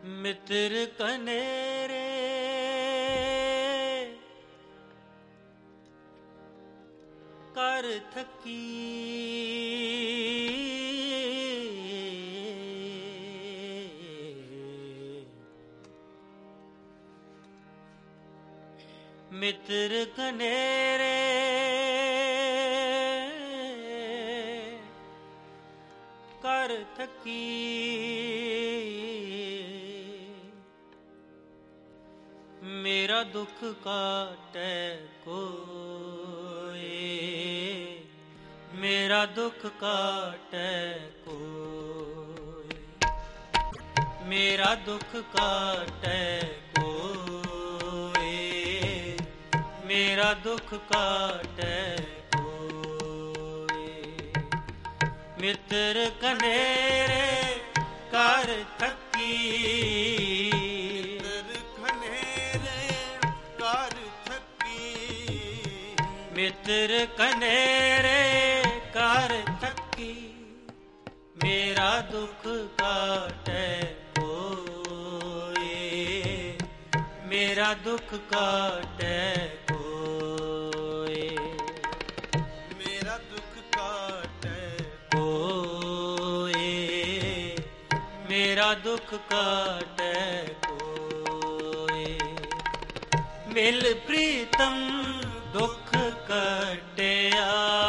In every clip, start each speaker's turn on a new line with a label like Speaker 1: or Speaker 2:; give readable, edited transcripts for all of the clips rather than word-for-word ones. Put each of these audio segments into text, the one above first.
Speaker 1: ਮਿੱਤਰ ਕਨੇਰੇ ਕਰ ਥਕੀ, ਮਿੱਤਰ ਕਨੇਰੇ ਕਰ ਥਕੀ, ਮੇਰਾ ਦੁੱਖ ਕਾਟੈ ਕੋਇ, ਮੇਰਾ ਦੁੱਖ ਕਾਟੈ ਕੋਇ, ਮੇਰਾ ਦੁੱਖ ਕਾਟੈ ਕੋਇ, ਮੇਰਾ ਦੁੱਖ ਕਾਟੈ ਕੋਇ, ਮਿੱਤਰ ਕਨੇਰੇ ਕਰ ਥਕੀ, ਮਿੱਤਰ ਕਨੇਰੇ ਕਰ ਥਕੀ, ਮੇਰਾ ਦੁੱਖ ਕਾਟੈ ਕੋਇ, ਮੇਰਾ ਦੁੱਖ ਕਾਟੈ ਕੋਇ,
Speaker 2: ਮੇਰਾ ਦੁੱਖ ਕਾਟੈ
Speaker 1: ਕੋਇ, ਮੇਰਾ ਦੁੱਖ ਕਾਟੈ ਕੋਇ, ਮਿਲ ਪ੍ਰੀਤਮ ਦੁੱਖ ਕੱਟਿਆ,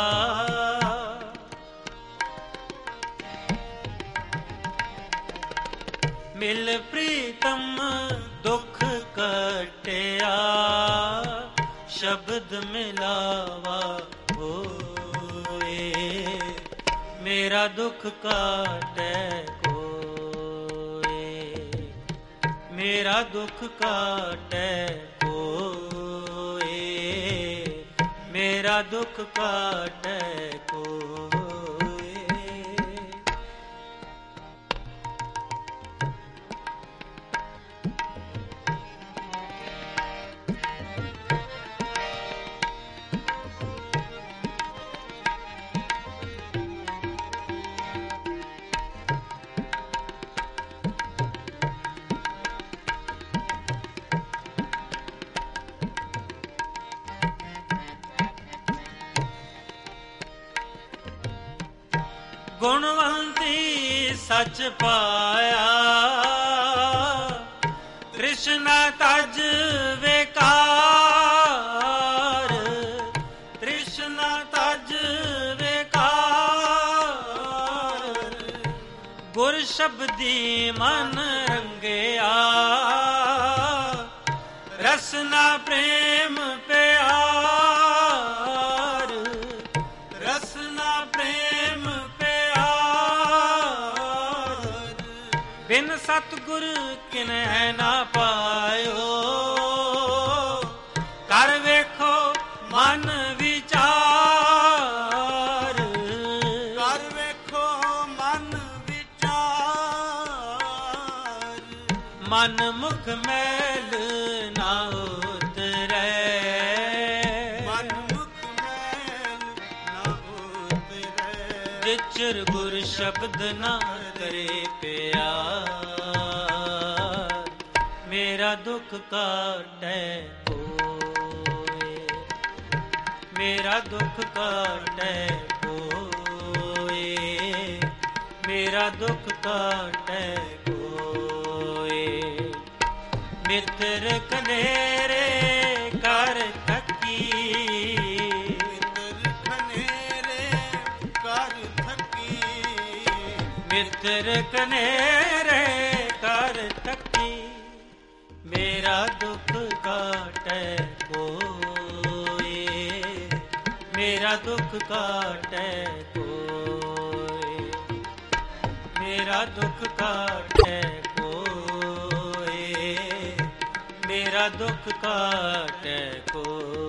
Speaker 1: ਮਿਲ ਪ੍ਰੀਤਮ ਦੁੱਖ ਕੱਟਿਆ, ਸ਼ਬਦ ਮਿਲਾਵਾ ਹੋਏ, ਮੇਰਾ ਦੁੱਖ ਕਾਟੈ ਕੋਇ, ਮੇਰਾ ਦੁੱਖ ਕਾਟੈ ਕੋਇ, ਮੇਰਾ ਦੁੱਖ ਕਾਟੈ ਕੋਇ, ਗੁਣਵੰਤੀ ਸੱਚ ਪਾਇਆ, ਤ੍ਰਿਸ਼ਨਾ ਤਜ ਵੇਕਾਰ, ਤ੍ਰਿਸ਼ਨਾ ਤਜ ਵੇਕਾਰ, ਗੁਰ ਸ਼ਬਦੀ ਮਨ ਰੰਗਿਆ, ਰਸਨਾ ਪ੍ਰੇਮ ਪਿਆਰ, ਰਸਨਾ ਪ੍ਰੇਮ ਬਿਨ ਸਤਿਗੁਰ ਕਿਨੈ ਨਾ ਪਾਇਓ, ਕਰ ਵੇਖੋ ਮਨ ਵਿਚਾਰ,
Speaker 2: ਕਰ ਵੇਖੋ ਮਨ ਵਿਚਾਰ,
Speaker 1: ਮਨ ਮੁਖ ਮੈਲ ਨਾ ਉਤਰੈ,
Speaker 2: ਮਨ ਮੁਖ ਮੈਲ ਨਾ ਉਤਰੈ,
Speaker 1: ਵਿਚਰ ਗੁਰ ਸ਼ਬਦ ਨਾ ਕਰੇ ਪਿਆਰ, ਮੇਰਾ ਦੁੱਖ ਕਾਟੈ ਕੋਇ, ਮੇਰਾ ਦੁੱਖ ਕਾਟੈ ਕੋਇ, ਮੇਰਾ ਦੁੱਖ ਕਾਟੈ ਕੋਇ, ਮਿੱਤਰ ਕਨੇਰੇ ਕਰ ਥਕੀ,
Speaker 2: ਮਿੱਤਰ ਕਨੇਰੇ ਕਰ ਥਕੀ,
Speaker 1: ਮਿੱਤਰ ਕਨੇਰੇ ਕਰ ਥਕੀ, ਮੇਰਾ ਦੁੱਖ ਕਾਟੈ ਕੋਇ, ਮੇਰਾ ਦੁੱਖ ਕਾਟੈ ਕੋਇ, ਮੇਰਾ ਦੁੱਖ ਕਾਟੈ ਕੋਇ, ਮੇਰਾ ਦੁੱਖ ਕਾਟੈ ਕੋਇ।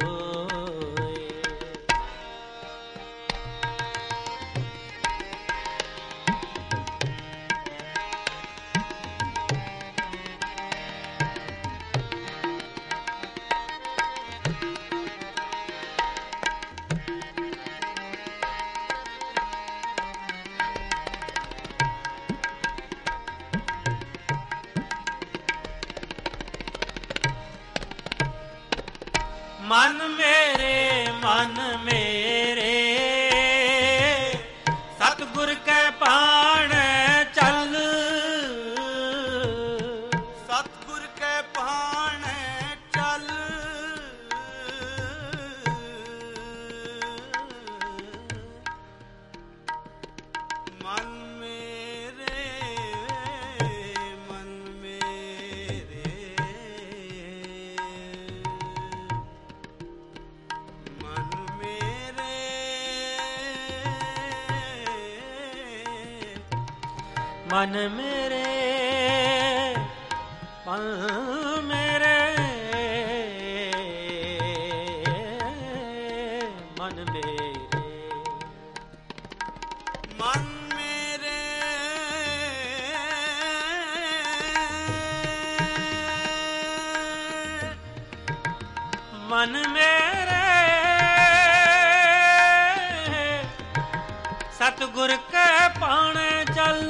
Speaker 1: ਮਨ ਮੇਰੇ ਮਨ ਮੇਰੇ ਮਨ ਮੇਰੇ
Speaker 2: ਮਨ ਮੇਰੇ
Speaker 1: ਮਨ ਮੇਰੇ ਸਤਿਗੁਰ ਕੈ ਪਾਣੇ ਚੱਲ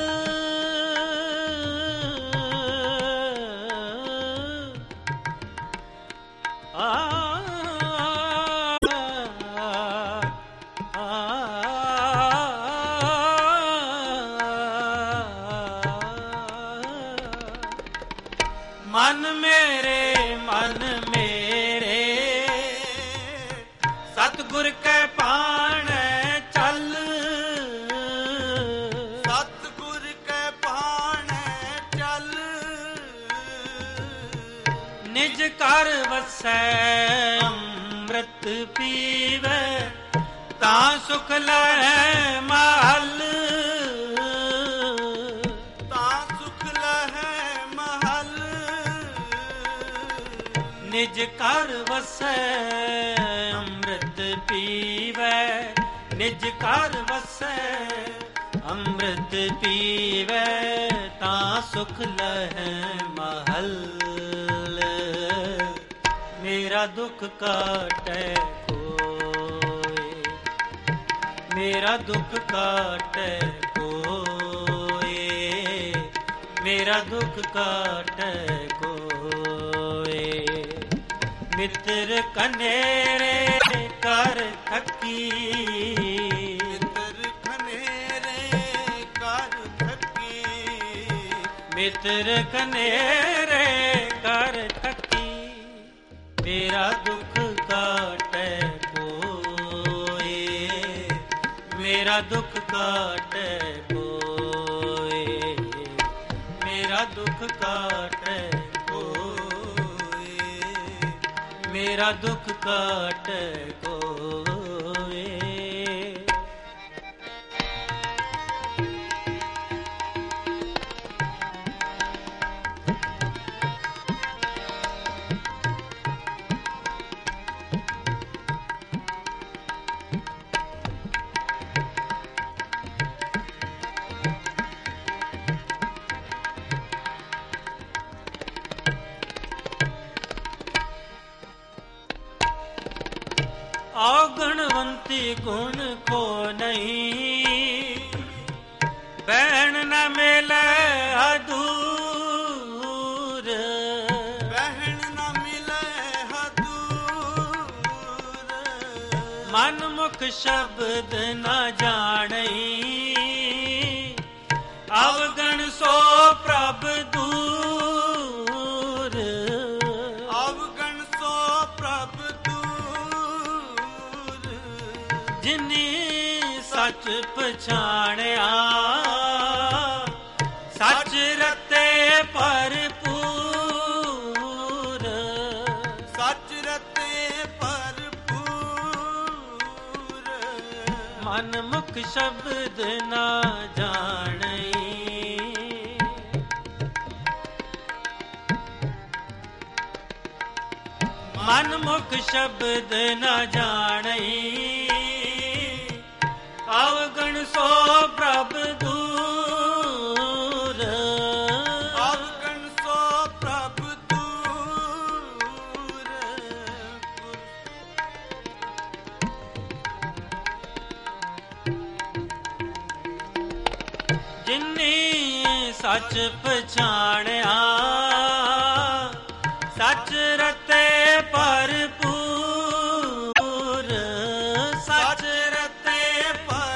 Speaker 1: ਮਨ ਮੇਰੇ ਸਤਿਗੁਰ ਕੈ ਪਾਣੈ ਚੱਲ
Speaker 2: ਸਤਿਗੁਰ ਕੈ ਪਾਣੈ ਚੱਲ
Speaker 1: ਨਿਜ ਘਰ ਵਸੈ ਅੰਮ੍ਰਿਤ ਪੀਵੈ ਤਾਂ ਸੁਖ ਲਹੈ ਮਹਲ
Speaker 2: ਤਾਂ ਸੁਖ ਲਹੈ ਮਹਲ
Speaker 1: ਨਿਜ ਘਰ ਵਸੈ ਅੰਮ੍ਰਿਤ ਪੀਵੈ ਨਿਜ ਘਰ ਵਸੈ ਅੰਮ੍ਰਿਤ ਪੀਵੈ ਤਾਂ ਸੁਖ ਲਹੈ ਮਹਲ ਮੇਰਾ ਦੁੱਖ ਕਾਟੈ ਕੋਇ ਮੇਰਾ ਦੁੱਖ ਕਾਟੈ ਕੋਇ ਮੇਰਾ ਦੁੱਖ ਕਾਟੈ ਕੋਇ ਮਿੱਤਰ ਕਨੇਰੇ ਕਰ ਥੱਕੀ
Speaker 2: ਮਿੱਤਰ ਖਨੇਰੇ ਕਰ ਥੱਕੀ
Speaker 1: ਮਿੱਤਰ ਕਨੇਰੇ ਕਰ ਥੱਕੀ ਮੇਰਾ ਦੁੱਖ ਕਾਟੈ ਕੋਇ ਮੇਰਾ ਦੁੱਖ ਕਾਟੈ ਕੋਇ ਮੇਰਾ ਦੁੱਖ ਕਾਟੈ ਮੇਰਾ ਦੁੱਖ ਕਾਟੈ ਕੋਇ ਔਗਣਵੰਤੀ ਗੁਣ ਕੋ ਨਹੀਂ ਬਹਿਣ ਨ ਮਿਲੈ ਹਦੂਰ
Speaker 2: ਬਹਿਣ ਨ ਮਿਲੈ ਹਦੂਰ
Speaker 1: ਮਨ ਮੁਖ ਸ਼ਬਦ ਨ ਜਾਣਈ ਅਵਗਣ ਸੋ ਪ੍ਰਭ ਦੂਰ
Speaker 2: ਅਵਗਣ ਸੋ ਪ੍ਰਭ ਦੂਰ
Speaker 1: ਜਿਨੀ ਸੱਚ ਪਛਾਣਿਆ ਸੱਚ ਰਤੇ ਭਰਪੂਰ
Speaker 2: ਸੱਚ ਰਤੇ ਭਰਪੂਰ
Speaker 1: ਮਨ ਮੁਖ ਸ਼ਬਦ ਨਾ ਜਾਣਈ ਮਨ ਮੁਖ ਸ਼ਬਦ ਨਾ ਜਾਣਈ ਅਵਗਣ ਸੋ ਪ੍ਰਭ ਦੂਰ
Speaker 2: ਅਵਗਣ ਸੋ ਪ੍ਰਭ ਦੂਰ
Speaker 1: ਜਿਨੀ ਸੱਚ ਪਛਾਣਿਆ ਸੱਚ ਰਤੇ ਭਰਪੂਰ ਸੱਚ ਰਤੇ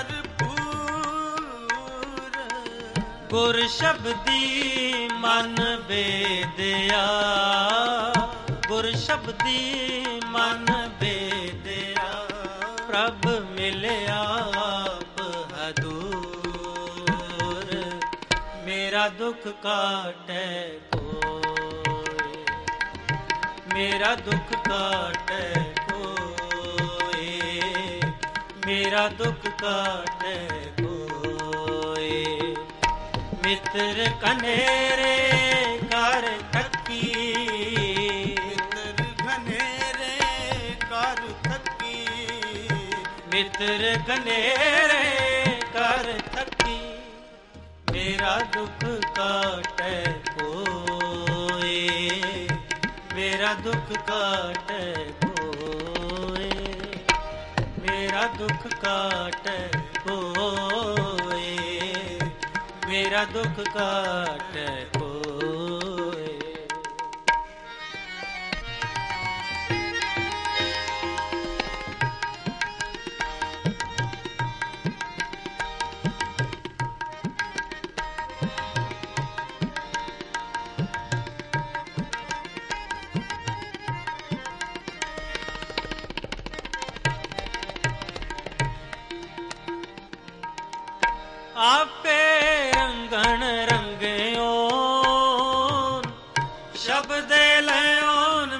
Speaker 2: ਭਰਪੂਰ
Speaker 1: ਗੁਰ ਸ਼ਬਦੀ ਮਨ ਬੇਦਿਆ ਗੁਰ ਸ਼ਬਦੀ ਮਨ ਬੇਦਿਆ ਪ੍ਰਭ ਮਿਲਿਆ ਆਪ ਹਦੂਰ ਮੇਰਾ ਦੁੱਖ ਕਾਟੈ ਕੋਇ ਮੇਰਾ ਦੁੱਖ ਕਾਟੈ ਕੋਇ ਮੇਰਾ ਦੁੱਖ ਕਾਟੈ ਕੋਇ ਮਿੱਤਰ ਕਨੇਰੇ ਕਰ ਥੱਕੀ,
Speaker 2: ਮਿੱਤਰ ਘਨੇਰੇ ਕਰ ਥੱਕੀ,
Speaker 1: ਮਿੱਤਰ ਕਨੇਰੇ ਕਰ ਥੱਕੀ, ਮੇਰਾ ਦੁੱਖ ਕਾਟੈ ਕੋਏ, ਮੇਰਾ ਦੁੱਖ ਕਾਟੈ ਕੋਏ, ਮੇਰਾ ਦੁੱਖ ਕਾਟੈ ਕੋਏ, ਮੇਰਾ ਦੁੱਖ ਕਾਟੈ ਕੋਏ। ਆਪੇ ਰੰਗਣ ਰੰਗਿਓ, ਸ਼ਬਦੇ ਲਿਓਨ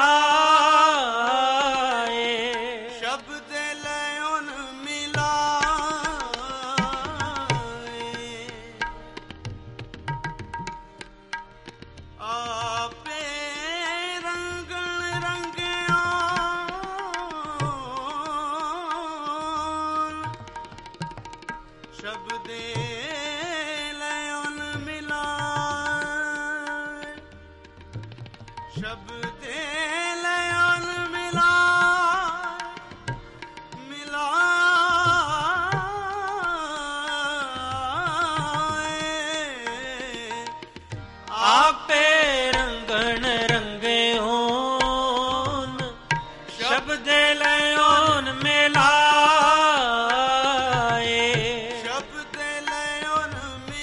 Speaker 1: ਮਿਲਾਏ,
Speaker 2: ਸ਼ਬਦ ਲਿਓਨ ਮਿਲਾਏ, ਆਪੇ ਰੰਗਣ ਰੰਗਿਓ, ਸ਼ਬਦੇ ਲਿਓਨ ਮਿਲਾਏ, ਸ਼ਬਦੇ ਲਿਓਨ ਮਿਲਾਏ, ਮਿਲਾਏ,
Speaker 1: ਆਪੇ ਰੰਗਣ ਰੰਗਿਓਨ, ਸ਼ਬਦੇ ਲਿਓਨ ਮਿਲਾਏ,
Speaker 2: ਸ਼ਬਦ ਲਿਓਨ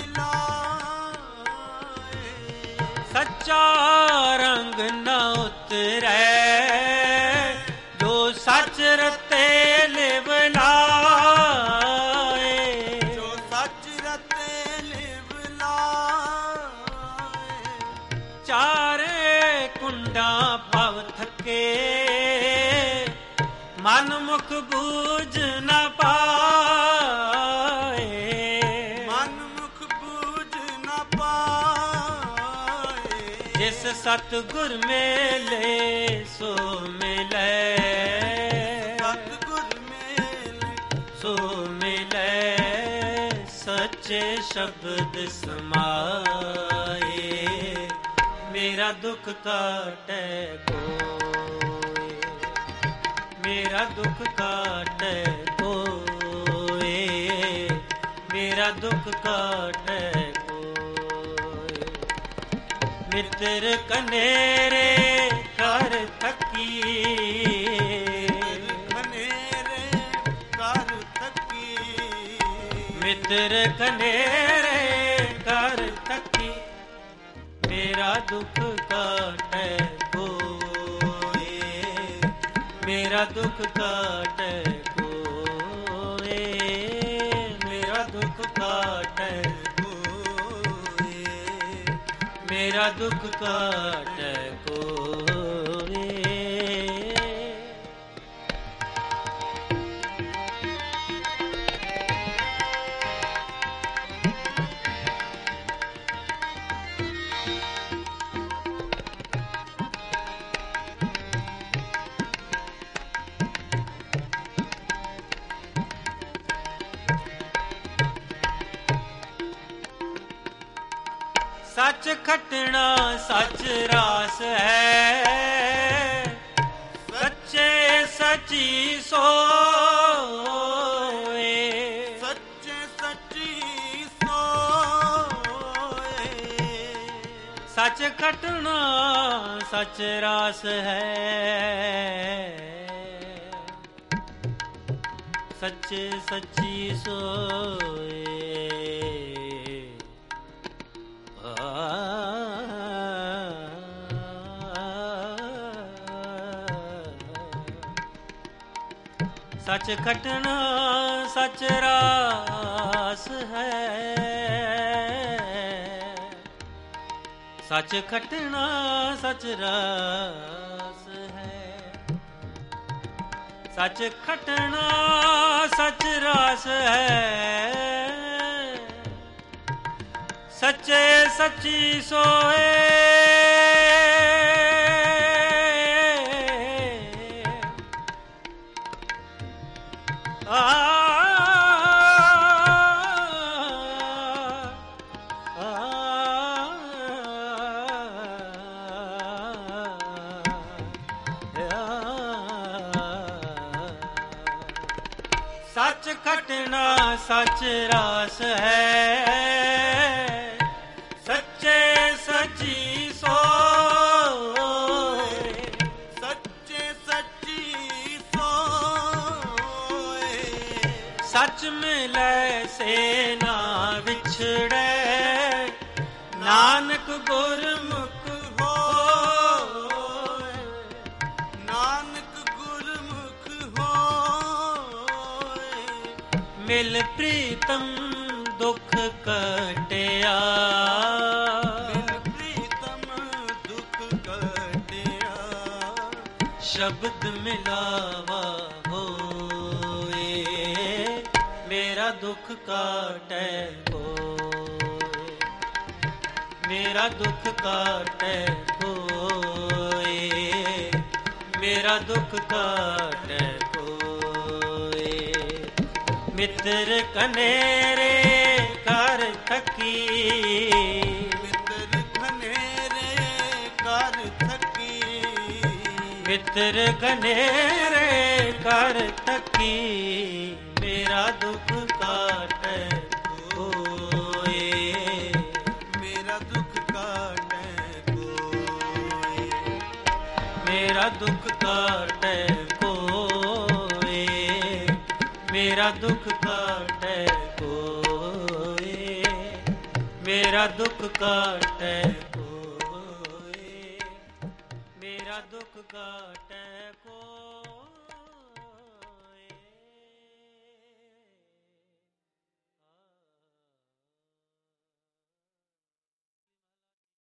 Speaker 2: ਮਿਲਾਏ,
Speaker 1: ਸੱਚਾ ਰੰਗ ਨ ਉਤਰੈ, ਜੋ ਸੱਚ ਰਤੇ ਲਿਵ ਲਾਏ,
Speaker 2: ਜੋ ਸੱਚ ਰਤੇ ਲਿਵ ਲਾਏ,
Speaker 1: ਚਾਰੇ ਕੁੰਡਾਂ ਭਵ ਥਕੇ, ਮਨ ਮੁਖ ਬੂਝ ਨ ਪਾਏ,
Speaker 2: ਮਨ ਮੁਖ ਬੂਝ ਨ ਪਾਏ,
Speaker 1: ਜਿਸ ਸਤਿਗੁਰ ਮੇਲੇ ਸੋ ਮਿਲੈ,
Speaker 2: ਸਤਿਗੁਰ ਮੇਲੇ
Speaker 1: ਸੋ ਮਿਲੈ, ਸੱਚੇ ਸ਼ਬਦ ਸਮਾਏ, ਮੇਰਾ ਦੁੱਖ ਕਾਟੈ ਕੋਏ, ਮੇਰਾ ਦੁੱਖ ਕਾਟੈ ਕੋਏ, ਮੇਰਾ ਦੁੱਖ ਕਾਟੈ ਕੋਏ, ਮਿੱਤਰ ਕਨੇਰੇ ਕਰ ਥੱਕੀ,
Speaker 2: ਘਨੇਰੇ ਕਰ ਥੱਕੀ,
Speaker 1: ਮਿੱਤਰ ਕਨੇਰੇ ਕਰ ਥੱਕੀ, ਮੇਰਾ ਦੁੱਖ ਕਾਟੈ ਕੋਏ, ਮੇਰਾ ਦੁੱਖ ਕਾਟੈ ਕੋਏ, ਮੇਰਾ ਦੁੱਖ ਕਾਟੈ
Speaker 2: ਕੋਏ,
Speaker 1: ਮੇਰਾ ਦੁੱਖ ਕਾਟੈ ਕੋਏ। ਸੱਚ ਖਟਣਾ ਸੱਚ ਰਾਸ ਹੈ, ਸੱਚੇ ਸੱਚੀ ਸੋਏ,
Speaker 2: ਸੱਚੇ ਸੱਚੀ ਸੋਏ,
Speaker 1: ਸੱਚ ਖਟਣਾ ਸੱਚ ਰਾਸ ਹੈ, ਸੱਚੇ ਸੱਚੀ ਸੋਏ, ਸੱਚ ਖਟਣਾ ਸੱਚ ਰਾਸ ਹੈ, ਸੱਚ ਖਟਣਾ ਸੱਚ ਰਾਸ ਹੈ, ਸੱਚ ਖਟਣਾ ਸੱਚ ਰਾਸ ਹੈ, ਸੱਚੇ ਸੱਚੀ ਸੋਏ ਸੱਚ ਖਟਣਾ ਸੱਚ ਰਾਸ ਹੈ ਸੱਚੇ ਸੱਚੀ ਸੋਏ
Speaker 2: ਸੱਚੇ ਸੱਚੀ ਸੋਏ
Speaker 1: ਸੱਚ ਮਿਲੈ ਸੇ ਨਾ ਵਿਛੜੈ ਨਾਨਕ ਗੁਰਮੁਖ
Speaker 2: ਹੋਏ ਨਾਨਕ ਗੁਰਮੁਖ ਹੋਏ
Speaker 1: ਮਿਲ ਪ੍ਰੀਤਮ ਦੁਖ ਕਟਿਆ
Speaker 2: ਮਿਲ ਪ੍ਰੀਤਮ ਦੁਖ ਕਟਿਆ
Speaker 1: ਸ਼ਬਦ ਮਿਲਾਵਾ ਹੋਏ ਮੇਰਾ ਦੁੱਖ ਕਾਟੈ ਕੋਇ ਮੇਰਾ ਦੁੱਖ ਕਾਟੈ ਕੋਇ ਮੇਰਾ ਦੁੱਖ ਕਾਟੈ ਕੋਇ ਮਿੱਤਰ ਕਨੇਰੇ ਕਰ ਥਕੀ
Speaker 2: ਮਿੱਤਰ ਘਨੇਰੇ ਕਰ ਥਕੀ
Speaker 1: ਮਿੱਤਰ ਕਨੇਰੇ ਕਰ ਥਕੀ ਮੇਰਾ ਦੁੱਖ ਕਾਟੈ ਕੋਇ
Speaker 2: ਮੇਰਾ ਦੁੱਖ ਕਾਟੈ ਕੋਇ
Speaker 1: ਮੇਰਾ ਦੁੱਖ ਕਾਟੈ ਕੋਇ ਮੇਰਾ ਦੁੱਖ ਕਾਟੈ ਕੋਇ ਮੇਰਾ ਦੁੱਖ ਕਾਟੈ ਕੋਇ ਮੇਰਾ ਦੁੱਖ ਕਾਟੈ ਕੋਇ